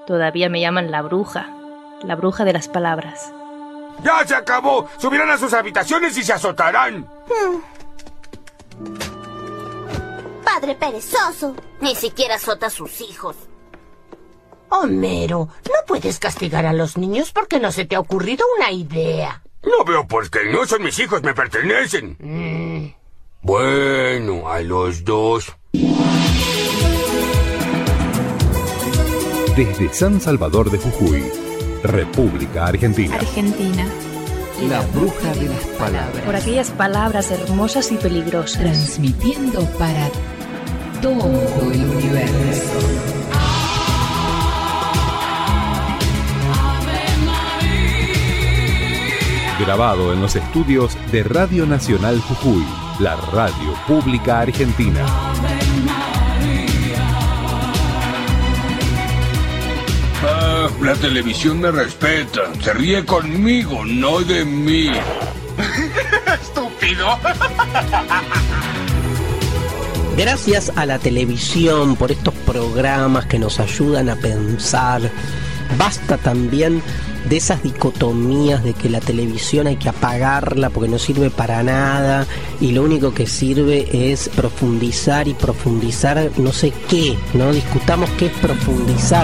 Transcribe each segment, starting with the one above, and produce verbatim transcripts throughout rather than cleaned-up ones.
Todavía me llaman la bruja, la bruja de las palabras. ¡Ya se acabó! Subirán a sus habitaciones y se azotarán. Hmm. Padre perezoso. Ni siquiera azota a sus hijos. Homero, no puedes castigar a los niños porque no se te ha ocurrido una idea. No veo por qué no, son mis hijos, me pertenecen. Mm. Bueno, a los dos. Desde San Salvador de Jujuy, República Argentina. Argentina. La bruja de las palabras. Por aquellas palabras hermosas y peligrosas. Transmitiendo para todo el universo. Grabado en los estudios de Radio Nacional Jujuy, la radio pública argentina. Ah, la televisión me respeta. Se ríe conmigo, no de mí. ¡Estúpido! Gracias a la televisión por estos programas que nos ayudan a pensar. Basta también de esas dicotomías de que la televisión hay que apagarla porque no sirve para nada y lo único que sirve es profundizar y profundizar no sé qué, ¿no? Discutamos qué es profundizar.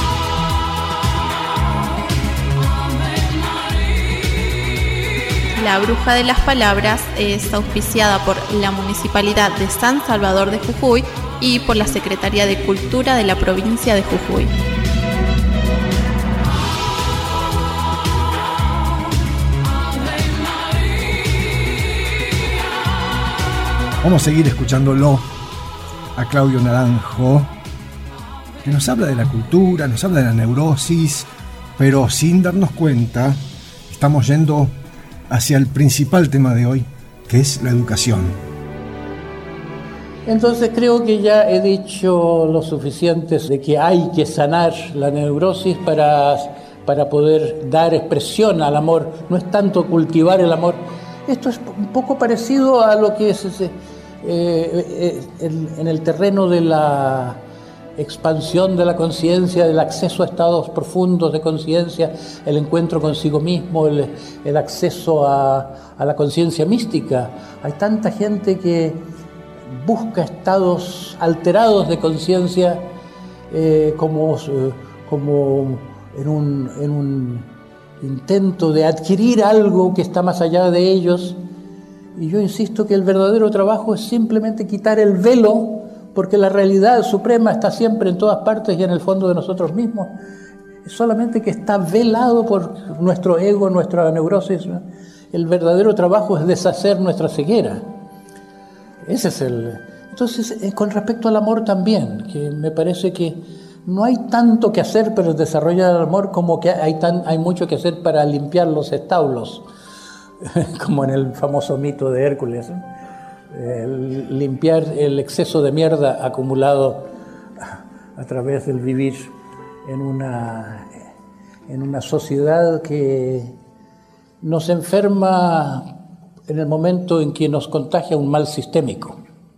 La Bruja de las Palabras es auspiciada por la Municipalidad de San Salvador de Jujuy y por la Secretaría de Cultura de la provincia de Jujuy. Vamos a seguir escuchándolo a Claudio Naranjo, que nos habla de la cultura, nos habla de la neurosis, pero sin darnos cuenta, estamos yendo hacia el principal tema de hoy, que es la educación. Entonces creo que ya he dicho lo suficiente de que hay que sanar la neurosis para, para poder dar expresión al amor. No es tanto cultivar el amor. Esto es un poco parecido a lo que es ese, eh, en, en el terreno de la expansión de la conciencia, del acceso a estados profundos de conciencia, el encuentro consigo mismo, el, el acceso a, a la conciencia mística. Hay tanta gente que busca estados alterados de conciencia eh, como, como en un, en un intento de adquirir algo que está más allá de ellos. Y yo insisto que el verdadero trabajo es simplemente quitar el velo, porque la realidad suprema está siempre en todas partes y en el fondo de nosotros mismos. Es solamente que está velado por nuestro ego, nuestra neurosis. El verdadero trabajo es deshacer nuestra ceguera. Ese es el... Entonces, con respecto al amor también, que me parece que no hay tanto que hacer para desarrollar el amor como que hay, tan, hay mucho que hacer para limpiar los establos, como en el famoso mito de Hércules, ¿eh? El limpiar el exceso de mierda acumulado a través del vivir en una, en una sociedad que nos enferma en el momento en que nos contagia un mal sistémico.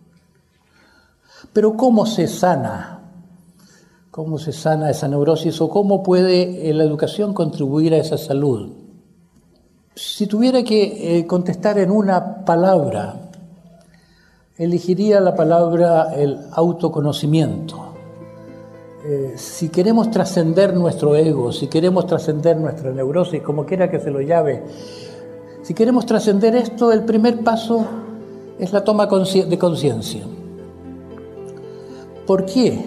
Pero ¿cómo se sana? ¿Cómo se sana esa neurosis o cómo puede la educación contribuir a esa salud? Si tuviera que eh, contestar en una palabra, elegiría la palabra el autoconocimiento. Eh, si queremos trascender nuestro ego, si queremos trascender nuestra neurosis, como quiera que se lo llame, si queremos trascender esto, el primer paso es la toma de conciencia. ¿Por qué?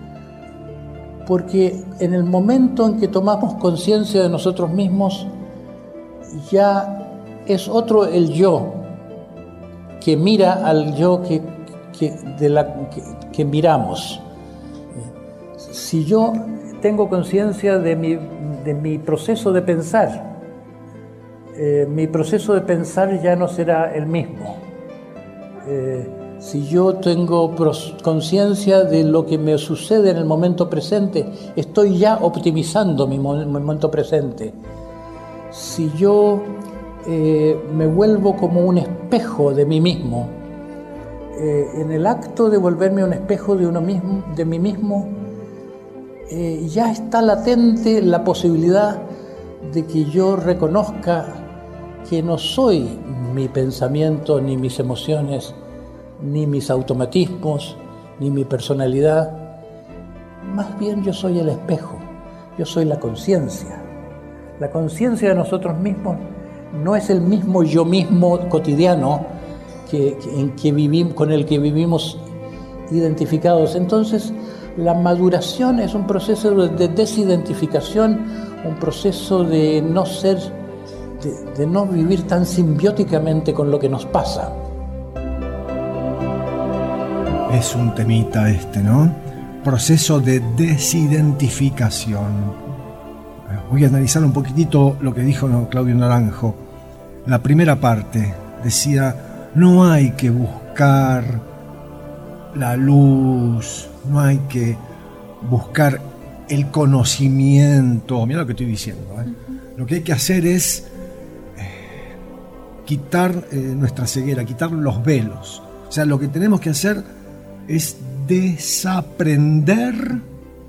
Porque en el momento en que tomamos conciencia de nosotros mismos, ya es otro el yo, que mira al yo que, que, de la, que, que miramos. Si yo tengo conciencia de mi, de mi proceso de pensar, eh, mi proceso de pensar ya no será el mismo. Eh, si yo tengo conciencia de lo que me sucede en el momento presente, estoy ya optimizando mi, mo- mi momento presente. Si yo Eh, me vuelvo como un espejo de mí mismo. Eh, en el acto de volverme un espejo de uno mismo, de mí mismo, eh, ya está latente la posibilidad de que yo reconozca que no soy mi pensamiento, ni mis emociones, ni mis automatismos, ni mi personalidad. Más bien yo soy el espejo, yo soy la conciencia. La conciencia de nosotros mismos no es el mismo yo mismo cotidiano que, que, en que vivimos, con el que vivimos identificados. Entonces, la maduración es un proceso de desidentificación, un proceso de no ser, de, de no vivir tan simbióticamente con lo que nos pasa. Es un temita este, ¿no? Proceso de desidentificación. Voy a analizar un poquitito lo que dijo Claudio Naranjo. La primera parte decía, no hay que buscar la luz, no hay que buscar el conocimiento. Mira lo que estoy diciendo, ¿eh? Uh-huh. Lo que hay que hacer es eh, quitar eh, nuestra ceguera, quitar los velos. O sea, lo que tenemos que hacer es desaprender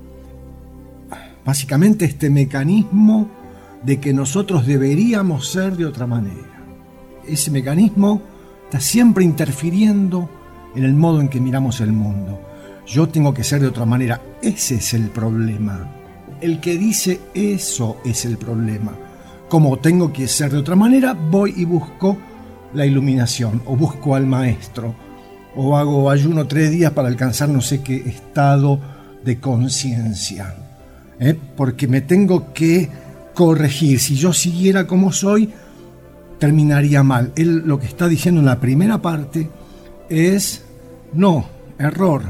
básicamente este mecanismo de que nosotros deberíamos ser de otra manera. Ese mecanismo está siempre interfiriendo en el modo en que miramos el mundo. Yo tengo que ser de otra manera. Ese es el problema. El que dice eso es el problema. Como tengo que ser de otra manera, voy y busco la iluminación, o busco al maestro, o hago ayuno tres días para alcanzar no sé qué estado de conciencia. ¿Eh? Porque me tengo que corregir. Si yo siguiera como soy, terminaría mal. Él lo que está diciendo en la primera parte es, no, error.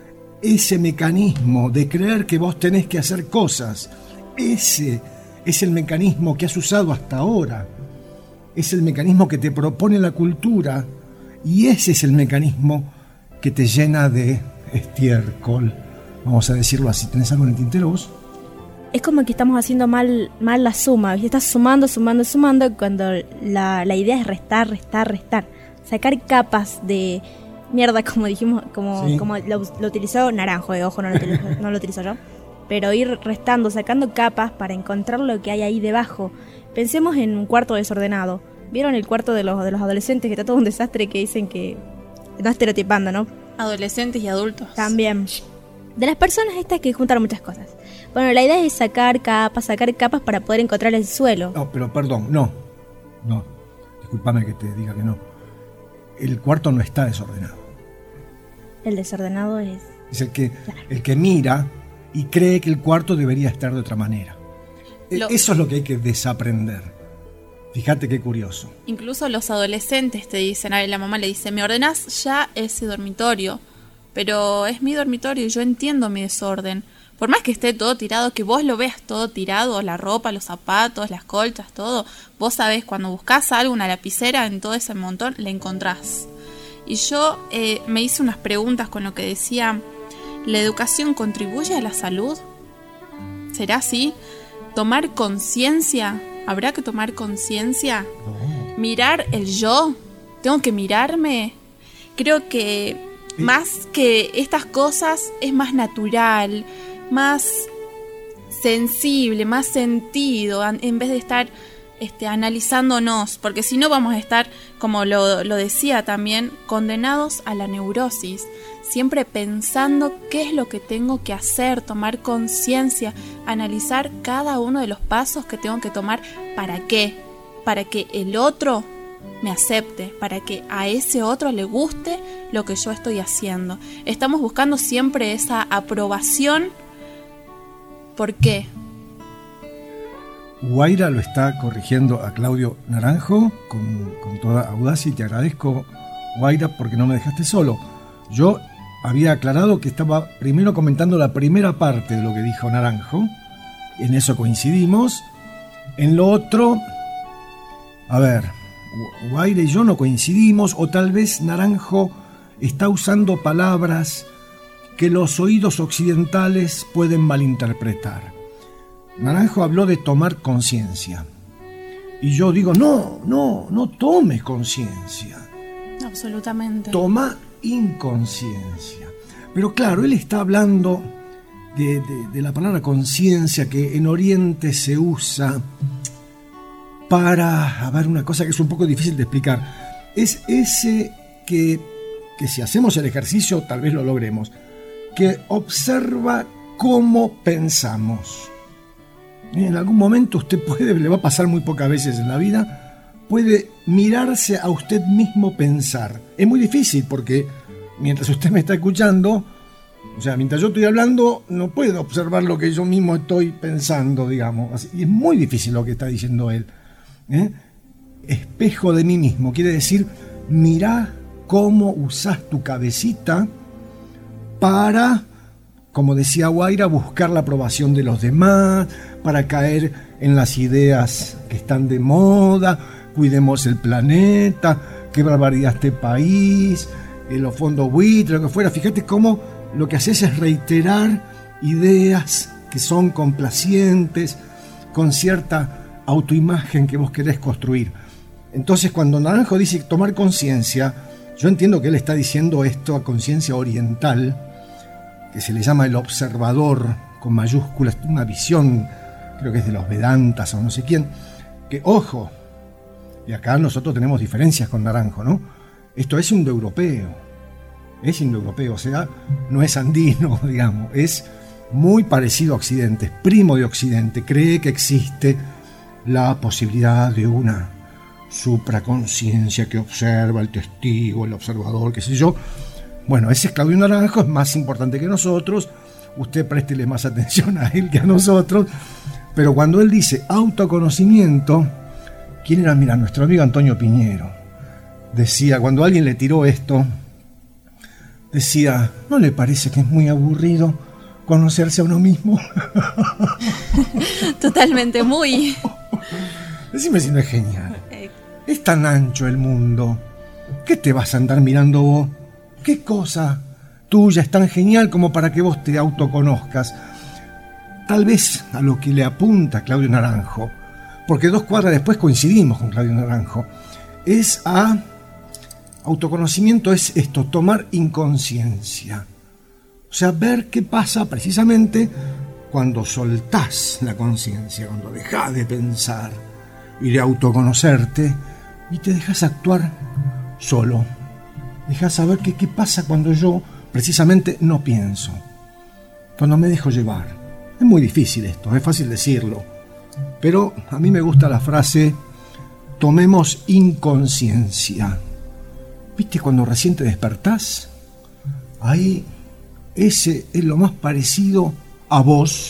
Ese mecanismo de creer que vos tenés que hacer cosas, ese es el mecanismo que has usado hasta ahora. Es el mecanismo que te propone la cultura y ese es el mecanismo que te llena de estiércol. Vamos a decirlo así. ¿Tenés algo en el tintero vos? Es como que estamos haciendo mal, mal la suma, ¿viste? Estás sumando, sumando, sumando, cuando la, la idea es restar, restar, restar. Sacar capas de mierda, como dijimos, como, sí. como lo, lo utilizó Naranjo, de ojo, no lo, utilizo, no lo utilizo yo. Pero ir restando, sacando capas para encontrar lo que hay ahí debajo. Pensemos en un cuarto desordenado. ¿Vieron el cuarto de los, de los adolescentes, que está todo un desastre, que dicen que... No estereotipando, ¿no? Adolescentes y adultos. También. De las personas estas que juntan muchas cosas. Bueno, la idea es sacar capas, sacar capas para poder encontrar el suelo. No, pero perdón, no. No, discúlpame que te diga que no. El cuarto no está desordenado. El desordenado es... Es el que, el que mira y cree que el cuarto debería estar de otra manera. Lo... Eso es lo que hay que desaprender. Fíjate qué curioso. Incluso los adolescentes te dicen, a ver, la mamá le dice, me ordenás ya ese dormitorio, pero es mi dormitorio y yo entiendo mi desorden. Por más que esté todo tirado, que vos lo veas todo tirado, la ropa, los zapatos, las colchas, todo, vos sabés, cuando buscás algo, una lapicera, en todo ese montón, la encontrás. Y yo eh, me hice unas preguntas con lo que decía, ¿la educación contribuye a la salud? ¿Será así? ¿Tomar conciencia? ¿Habrá que tomar conciencia? No. ¿Mirar el yo? ¿Tengo que mirarme? Creo que más que estas cosas es más natural, más sensible, más sentido, en vez de estar este, analizándonos, porque si no vamos a estar, como lo, lo decía también, condenados a la neurosis, siempre pensando qué es lo que tengo que hacer, tomar conciencia, analizar cada uno de los pasos que tengo que tomar. ¿Para qué? Para que el otro me acepte, para que a ese otro le guste lo que yo estoy haciendo. Estamos buscando siempre esa aprobación. ¿Por qué? Guaira lo está corrigiendo a Claudio Naranjo con, con toda audacia, y te agradezco, Guaira, porque no me dejaste solo. Yo había aclarado que estaba primero comentando la primera parte de lo que dijo Naranjo, en eso coincidimos. En lo otro, a ver, Guaira y yo no coincidimos, o tal vez Naranjo está usando palabras que los oídos occidentales pueden malinterpretar. Naranjo habló de tomar conciencia. Y yo digo, no, no, no tomes conciencia. Absolutamente. Toma inconsciencia. Pero claro, él está hablando de, de, de la palabra conciencia que en Oriente se usa para, a ver, una cosa que es un poco difícil de explicar. Es ese que, que si hacemos el ejercicio tal vez lo logremos, que observa cómo pensamos. En algún momento usted puede, le va a pasar muy pocas veces en la vida, puede mirarse a usted mismo pensar. Es muy difícil porque mientras usted me está escuchando, o sea, mientras yo estoy hablando, no puedo observar lo que yo mismo estoy pensando, digamos. Así, y es muy difícil lo que está diciendo él. ¿Eh? Espejo de mí mismo, quiere decir, mirá cómo usás tu cabecita para, como decía Guaira, buscar la aprobación de los demás, para caer en las ideas que están de moda, cuidemos el planeta, qué barbaridad este país, en los fondos buitres, lo que fuera. Fíjate cómo lo que haces es reiterar ideas que son complacientes, con cierta autoimagen que vos querés construir. Entonces, cuando Naranjo dice tomar conciencia, yo entiendo que él está diciendo esto a conciencia oriental, que se le llama el observador con mayúsculas, una visión, creo que es de los Vedantas o no sé quién, que ojo, y acá nosotros tenemos diferencias con Naranjo, ¿no? Esto es indoeuropeo, es indoeuropeo, o sea, no es andino, digamos, es muy parecido a Occidente, es primo de Occidente, cree que existe la posibilidad de una supraconciencia que observa el testigo, el observador, qué sé yo. Bueno, ese es Claudio Naranjo, es más importante que nosotros, usted préstele más atención a él que a nosotros, pero cuando él dice autoconocimiento, ¿quién era? Mira, nuestro amigo Antonio Piñero decía, cuando alguien le tiró esto, decía, ¿no le parece que es muy aburrido conocerse a uno mismo? Totalmente, muy. Decime si no es genial. Es tan ancho el mundo. ¿Qué te vas a andar mirando vos? ¿Qué cosa tuya es tan genial como para que vos te autoconozcas? Tal vez a lo que le apunta Claudio Naranjo, porque dos cuadras después coincidimos con Claudio Naranjo, es a autoconocimiento, es esto, tomar inconsciencia. O sea, ver qué pasa precisamente cuando soltás la conciencia, cuando dejás de pensar y de autoconocerte y te dejas actuar solo. Dejas saber qué, qué pasa cuando yo precisamente no pienso, cuando me dejo llevar. Es muy difícil esto, es fácil decirlo, pero a mí me gusta la frase tomemos inconsciencia. ¿Viste cuando recién te despertás? Ahí ese es lo más parecido a vos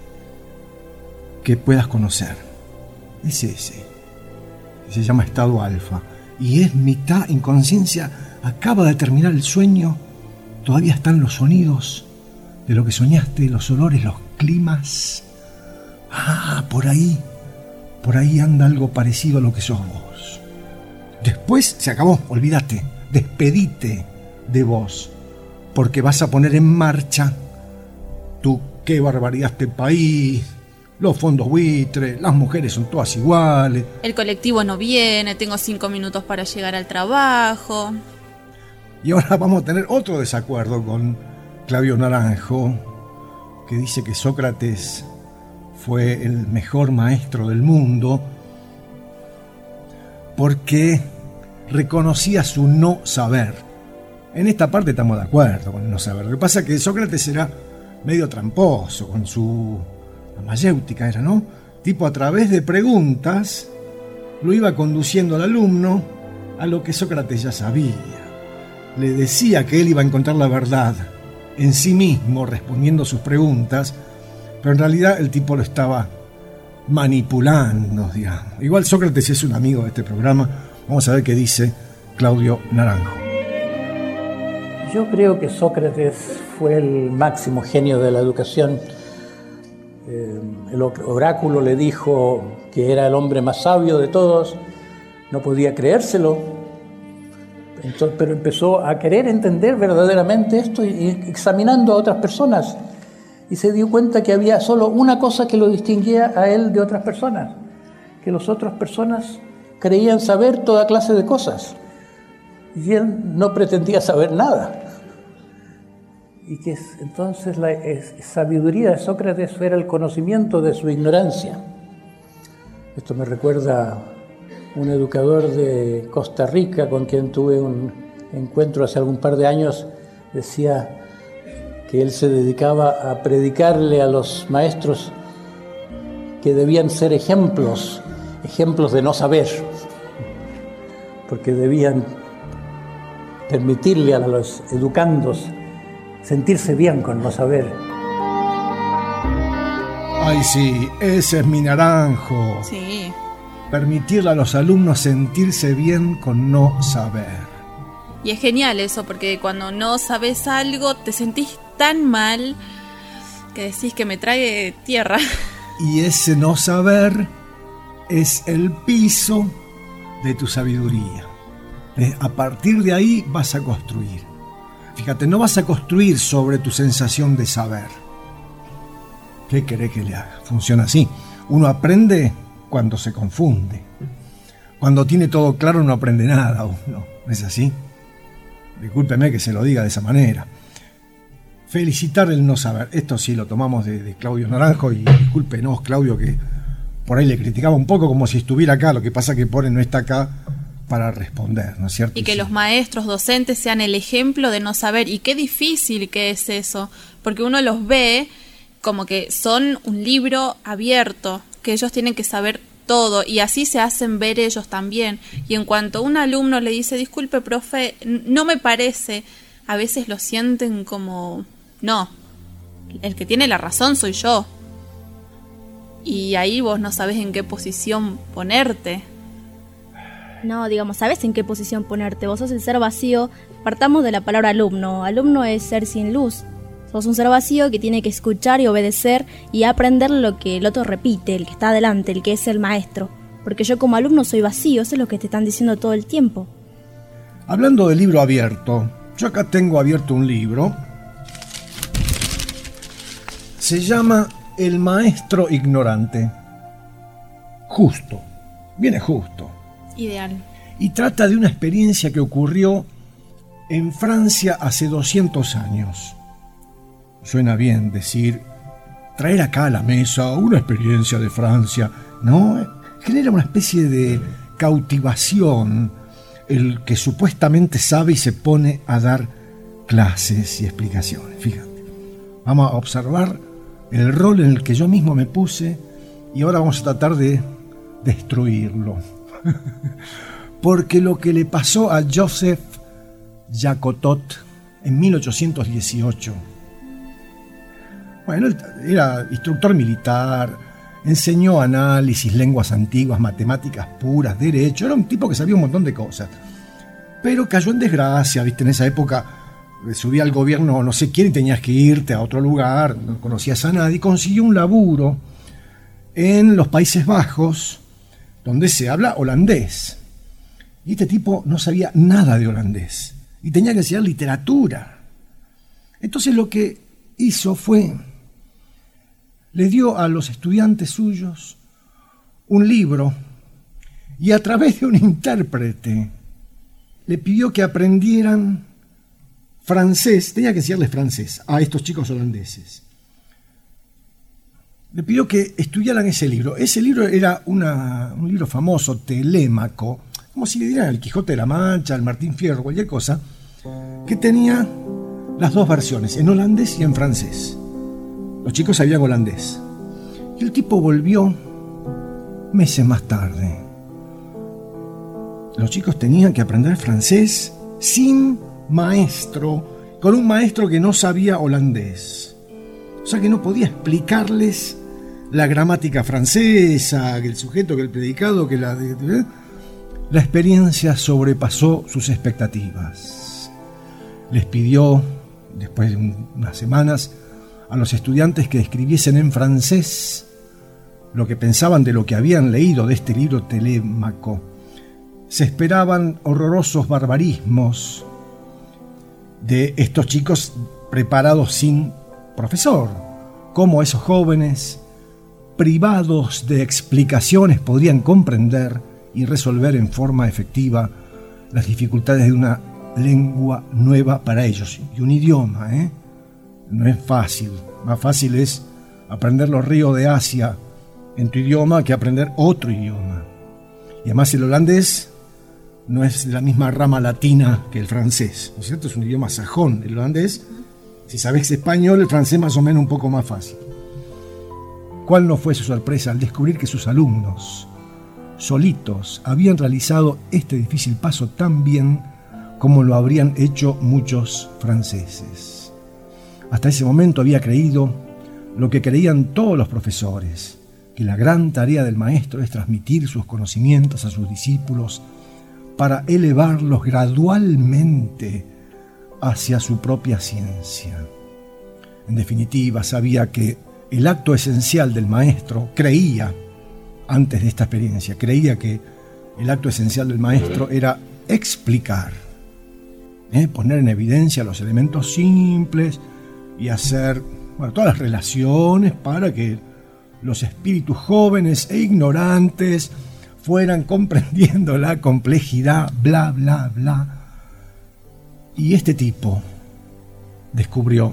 que puedas conocer. Es ese. Se llama estado alfa. Y es mitad inconsciencia. Acaba de terminar el sueño. Todavía están los sonidos de lo que soñaste, los olores, los climas. Ah, por ahí. Por ahí anda algo parecido a lo que sos vos. Después se acabó, olvídate. Despedite de vos. Porque vas a poner en marcha tu qué barbaridad este país, los fondos buitres, las mujeres son todas iguales. El colectivo no viene, tengo cinco minutos para llegar al trabajo. Y ahora vamos a tener otro desacuerdo con Claudio Naranjo, que dice que Sócrates fue el mejor maestro del mundo porque reconocía su no saber. En esta parte estamos de acuerdo con el no saber. Lo que pasa es que Sócrates era medio tramposo con su... la mayéutica era, ¿no? Tipo, a través de preguntas lo iba conduciendo al alumno a lo que Sócrates ya sabía. Le decía que él iba a encontrar la verdad en sí mismo respondiendo sus preguntas, pero en realidad el tipo lo estaba manipulando, digamos. Igual Sócrates es un amigo de este programa. Vamos a ver qué dice Claudio Naranjo. Yo creo que Sócrates fue el máximo genio de la educación. Eh, el oráculo le dijo que era el hombre más sabio de todos, no podía creérselo, entonces, pero empezó a querer entender verdaderamente esto y, y examinando a otras personas y se dio cuenta que había solo una cosa que lo distinguía a él de otras personas, que las otras personas creían saber toda clase de cosas y él no pretendía saber nada. y que es, entonces la es, sabiduría de Sócrates era el conocimiento de su ignorancia. Esto me recuerda un educador de Costa Rica con quien tuve un encuentro hace algún par de años. Decía que él se dedicaba a predicarle a los maestros que debían ser ejemplos, ejemplos de no saber, porque debían permitirle a los educandos sentirse bien con no saber. Ay, sí, ese es mi naranjo. Sí. Permitirle a los alumnos sentirse bien con no saber. Y es genial eso, porque cuando no sabes algo te sentís tan mal que decís que me trague tierra. Y ese no saber es el piso de tu sabiduría. A partir de ahí vas a construir. Fíjate, no vas a construir sobre tu sensación de saber. ¿Qué querés que le haga? Funciona así. Uno aprende cuando se confunde. Cuando tiene todo claro no aprende nada. ¿No es así? Discúlpeme que se lo diga de esa manera. Felicitar el no saber. Esto sí lo tomamos de, de Claudio Naranjo, y discúlpenos, Claudio, que por ahí le criticaba un poco como si estuviera acá. Lo que pasa que Pone no está acá para responder, ¿no es cierto? Y que sí. Los maestros, docentes sean el ejemplo de no saber. Y qué difícil que es eso, porque uno los ve como que son un libro abierto, que ellos tienen que saber todo, y así se hacen ver ellos también. Y en cuanto un alumno le dice, disculpe, profe, no me parece, a veces lo sienten como, no, el que tiene la razón soy yo. Y ahí vos no sabés en qué posición ponerte. No, digamos, ¿sabes en qué posición ponerte? Vos sos el ser vacío. Partamos de la palabra alumno. Alumno es ser sin luz. Sos un ser vacío que tiene que escuchar y obedecer y aprender lo que el otro repite, el que está adelante, el que es el maestro. Porque yo como alumno soy vacío, eso es lo que te están diciendo todo el tiempo. Hablando de libro abierto, yo acá tengo abierto un libro. Se llama El maestro ignorante. Justo, viene justo. Ideal. Y trata de una experiencia que ocurrió en Francia hace doscientos años. Suena bien decir, traer acá a la mesa una experiencia de Francia, ¿no? Genera una especie de cautivación el que supuestamente sabe y se pone a dar clases y explicaciones. Fíjate, vamos a observar el rol en el que yo mismo me puse y ahora vamos a tratar de destruirlo. Porque lo que le pasó a Joseph Jacotot en mil ochocientos dieciocho, bueno, él era instructor militar, enseñó análisis, lenguas antiguas, matemáticas puras, derecho, era un tipo que sabía un montón de cosas, pero cayó en desgracia, viste, en esa época subía al gobierno no sé quién y tenías que irte a otro lugar, no conocías a nadie, consiguió un laburo en los Países Bajos, donde se habla holandés. Y este tipo no sabía nada de holandés. Y tenía que enseñar literatura. Entonces lo que hizo fue, le dio a los estudiantes suyos un libro y a través de un intérprete le pidió que aprendieran francés. Tenía que enseñarles francés a estos chicos holandeses. Le pidió que estudiaran ese libro. Ese libro era una, un libro famoso, Telémaco, como si le dieran el Quijote de la Mancha, el Martín Fierro, cualquier cosa, que tenía las dos versiones, en holandés y en francés. Los chicos sabían holandés. Y el tipo volvió meses más tarde. Los chicos tenían que aprender francés sin maestro, con un maestro que no sabía holandés. O sea que no podía explicarles la gramática francesa, que el sujeto, que el predicado, que la... La experiencia sobrepasó sus expectativas. Les pidió, después de unas semanas, a los estudiantes que escribiesen en francés lo que pensaban de lo que habían leído de este libro Telémaco. Se esperaban horrorosos barbarismos de estos chicos preparados sin profesor. Cómo esos jóvenes, privados de explicaciones, podrían comprender y resolver en forma efectiva las dificultades de una lengua nueva para ellos, y un idioma, ¿eh? no es fácil. Más fácil es aprender los ríos de Asia en tu idioma que aprender otro idioma. Y además el holandés no es la misma rama latina que el francés, ¿no es cierto? Es un idioma sajón. El holandés, si sabes español, el francés más o menos un poco más fácil. ¿Cuál no fue su sorpresa al descubrir que sus alumnos, solitos, habían realizado este difícil paso tan bien como lo habrían hecho muchos franceses? Hasta ese momento había creído lo que creían todos los profesores, que la gran tarea del maestro es transmitir sus conocimientos a sus discípulos para elevarlos gradualmente hacia su propia ciencia. En definitiva, sabía que el acto esencial del maestro, creía, antes de esta experiencia, creía que el acto esencial del maestro era explicar, ¿eh? poner en evidencia los elementos simples y hacer bueno, todas las relaciones para que los espíritus jóvenes e ignorantes fueran comprendiendo la complejidad, bla, bla, bla. Y este tipo descubrió,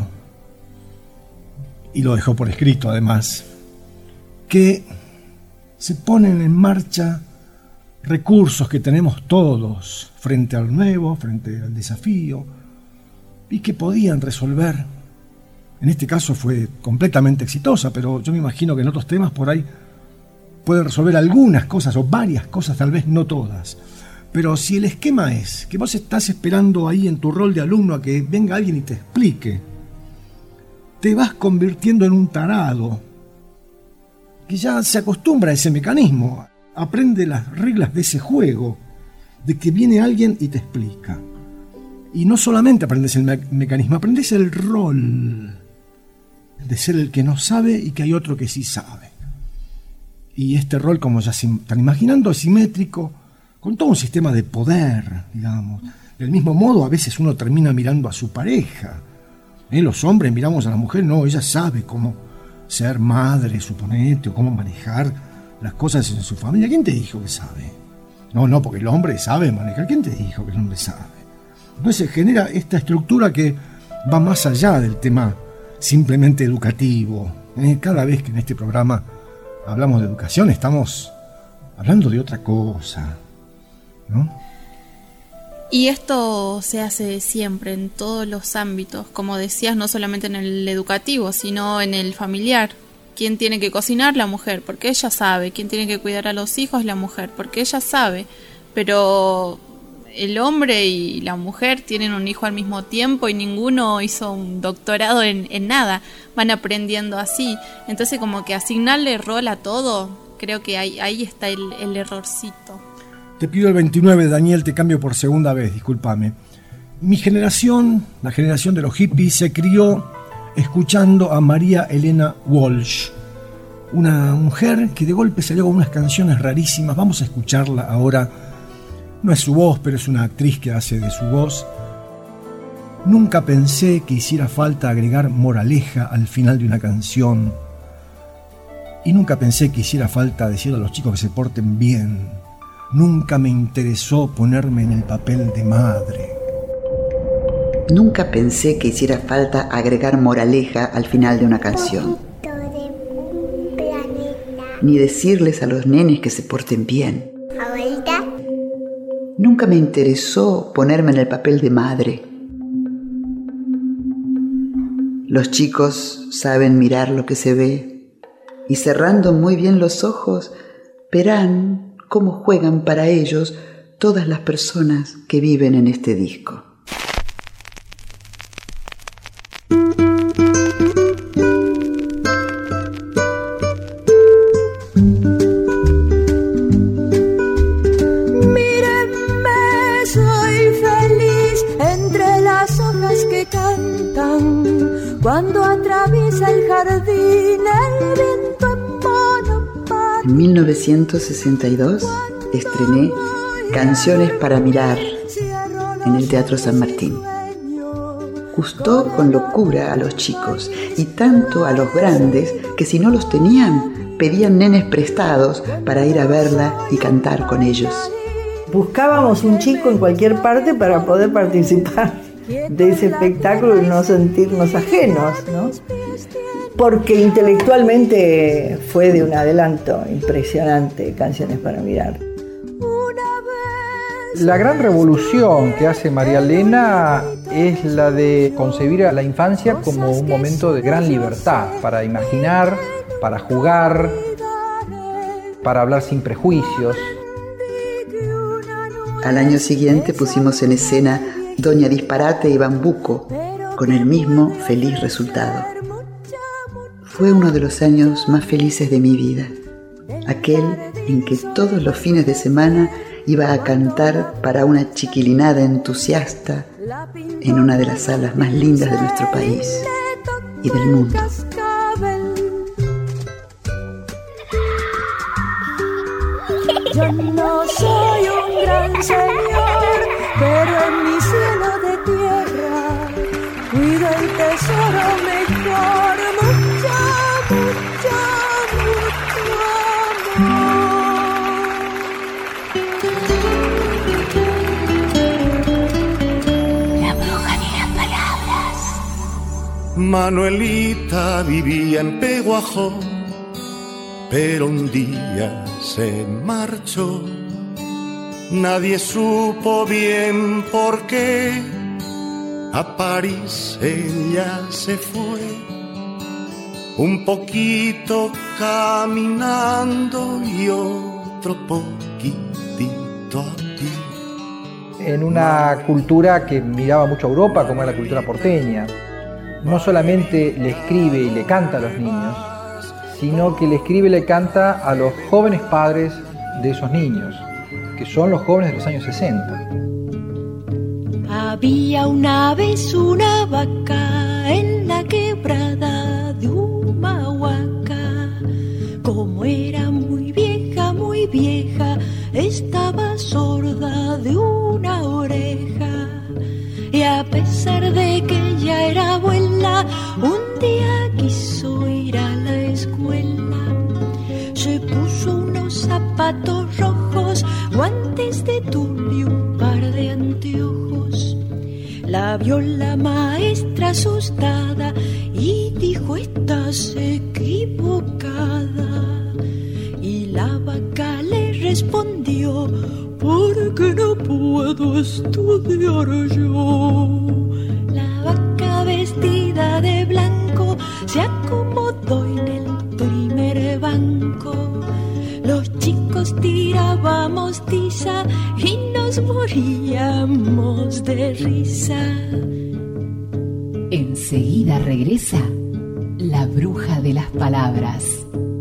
y lo dejó por escrito además, que se ponen en marcha recursos que tenemos todos frente al nuevo, frente al desafío, y que podían resolver. En este caso fue completamente exitosa, pero yo me imagino que en otros temas por ahí pueden resolver algunas cosas o varias cosas, tal vez no todas. Pero si el esquema es que vos estás esperando ahí en tu rol de alumno a que venga alguien y te explique, te vas convirtiendo en un tarado que ya se acostumbra a ese mecanismo, aprende las reglas de ese juego, de que viene alguien y te explica. Y no solamente aprendes el me- mecanismo, aprendes el rol de ser el que no sabe y que hay otro que sí sabe. Y este rol, como ya se están imaginando, es simétrico, con todo un sistema de poder, digamos. Del mismo modo, a veces uno termina mirando a su pareja. ¿Eh? Los hombres miramos a la mujer, no, ella sabe cómo ser madre, suponete, o cómo manejar las cosas en su familia. ¿Quién te dijo que sabe? No, no, porque el hombre sabe manejar. ¿Quién te dijo que el hombre sabe? Entonces genera esta estructura que va más allá del tema simplemente educativo. ¿Eh? Cada vez que en este programa hablamos de educación, estamos hablando de otra cosa, ¿no? Y esto se hace siempre, en todos los ámbitos, como decías, no solamente en el educativo, sino en el familiar. ¿Quién tiene que cocinar? La mujer, porque ella sabe. ¿Quién tiene que cuidar a los hijos? La mujer, porque ella sabe. Pero el hombre y la mujer tienen un hijo al mismo tiempo y ninguno hizo un doctorado en, en nada. Van aprendiendo así. Entonces, como que asignarle rol a todo, creo que ahí, ahí está el, el errorcito. Te pido el veintinueve, Daniel, te cambio por segunda vez, discúlpame. Mi generación, la generación de los hippies, se crió escuchando a María Elena Walsh, una mujer que de golpe salió con unas canciones rarísimas. Vamos a escucharla ahora. No es su voz, pero es una actriz que hace de su voz. Nunca pensé que hiciera falta agregar moraleja al final de una canción. Y nunca pensé que hiciera falta decirle a los chicos que se porten bien. Nunca me interesó ponerme en el papel de madre. Nunca pensé que hiciera falta agregar moraleja al final de una canción. Ni decirles a los nenes que se porten bien. ¿Abuelita? Nunca me interesó ponerme en el papel de madre. Los chicos saben mirar lo que se ve y cerrando muy bien los ojos verán cómo juegan para ellos todas las personas que viven en este disco. Mírenme, soy feliz entre las hojas que cantan cuando atraviesa el jardín el viento en mono. En mil novecientos sesenta y dos estrené Canciones para mirar en el Teatro San Martín. Gustó con locura a los chicos y tanto a los grandes que si no los tenían pedían nenes prestados para ir a verla y cantar con ellos. Buscábamos un chico en cualquier parte para poder participar. de ese espectáculo y no sentirnos ajenos, ¿no? Porque intelectualmente fue de un adelanto impresionante, Canciones para mirar. La gran revolución que hace María Elena es la de concebir a la infancia como un momento de gran libertad, para imaginar, para jugar, para hablar sin prejuicios. Al año siguiente pusimos en escena Doña Disparate y Bambuco, con el mismo feliz resultado. Fue uno de los años más felices de mi vida, aquel en que todos los fines de semana iba a cantar para una chiquilinada entusiasta en una de las salas más lindas de nuestro país y del mundo. Yo no soy un gran señor, pero en mi cielo de tierra cuido el tesoro mejor, mucho, mucho, mucho amor. La bruja de las palabras. Manuelita vivía en Peguajó, pero un día se marchó. Nadie supo bien por qué. A París ella se fue, un poquito caminando y otro poquitito a pie. En una cultura que miraba mucho a Europa, como era la cultura porteña, no solamente le escribe y le canta a los niños, sino que le escribe y le canta a los jóvenes padres de esos niños, que son los jóvenes de los años sesenta. Había una vez una vaca en la quebrada de Humahuaca. Como era muy vieja, muy vieja, estaba sorda de una oreja. Y a pesar de que ya era abuela, un día quiso ir a la escuela. Se puso unos zapatos rojos, guantes de tul y un par de anteojos. La vio la maestra asustada y dijo: estás equivocada. Y la vaca le respondió: porque no puedo estudiar yo. La vaca vestida de blanco se acomodó en el primer banco. Los chicos tirábamos tiza y nos moríamos de risa. Enseguida regresa la bruja de las palabras.